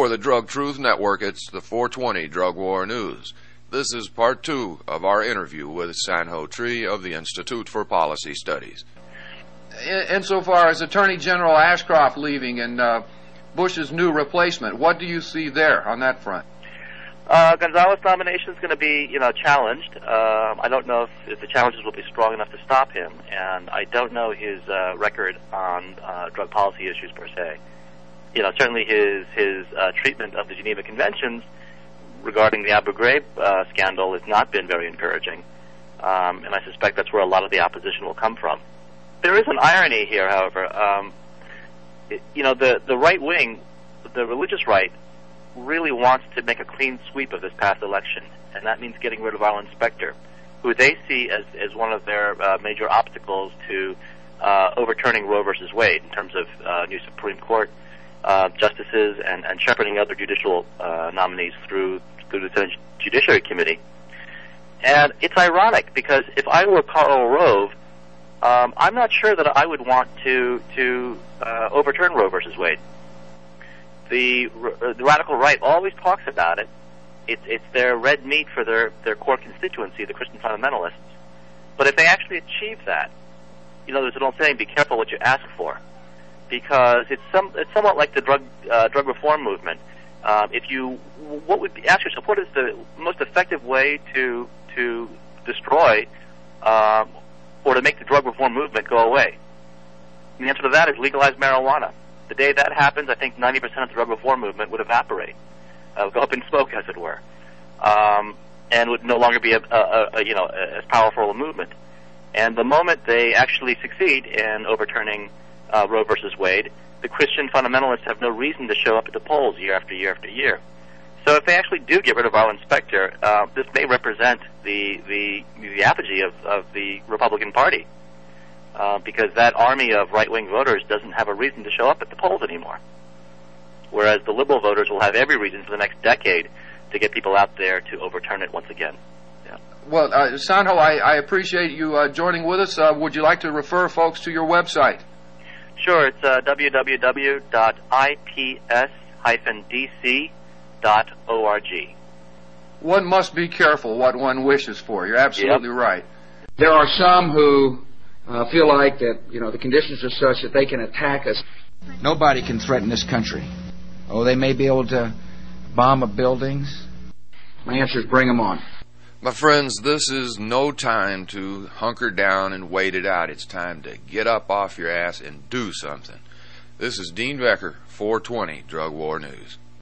For the Drug Truth Network, it's the 420 Drug War News. This is part 2 of our interview with San-Ho Tree of the Institute for Policy Studies. Insofar as Attorney General Ashcroft leaving and Bush's new replacement, what do you see there on that front? Gonzales' nomination is going to be, challenged. I don't know if the challenges will be strong enough to stop him, and I don't know his record on drug policy issues per se. Certainly his treatment of the Geneva Conventions regarding the Abu Ghraib scandal has not been very encouraging, and I suspect that's where a lot of the opposition will come from. There is an irony here, however. The right wing, the religious right, really wants to make a clean sweep of this past election, and that means getting rid of Arlen Specter, who they see as one of their major obstacles to overturning Roe versus Wade in terms of new Supreme Court justices and shepherding other judicial nominees through the Senate Judiciary Committee. And it's ironic, because if I were Karl Rove, I'm not sure that I would want to overturn Roe versus Wade. The radical right always talks about it. It's their red meat for their core constituency, the Christian fundamentalists. But if they actually achieve that, there's an old saying: "Be careful what you ask for," because it's somewhat like the drug reform movement. Ask yourself, what is the most effective way to destroy or to make the drug reform movement go away? And the answer to that is legalize marijuana. The day that happens, I think 90% of the drug reform movement would evaporate, go up in smoke, as it were, and would no longer be as powerful a movement. And the moment they actually succeed in overturning Roe versus Wade, the Christian fundamentalists have no reason to show up at the polls year after year after year. So if they actually do get rid of Arlen Specter, this may represent the apogee of the Republican Party. Because that army of right-wing voters doesn't have a reason to show up at the polls anymore. Whereas the liberal voters will have every reason for the next decade to get people out there to overturn it once again. Yeah. Well, San-Ho, I appreciate you joining with us. Would you like to refer folks to your website? Sure, it's www.ips-dc.org. One must be careful what one wishes for. You're absolutely right. There are some who feel like that, the conditions are such that they can attack us. Nobody can threaten this country. Oh, they may be able to bomb up buildings. My answer is bring them on. My friends, this is no time to hunker down and wait it out. It's time to get up off your ass and do something. This is Dean Becker, 420 Drug War News.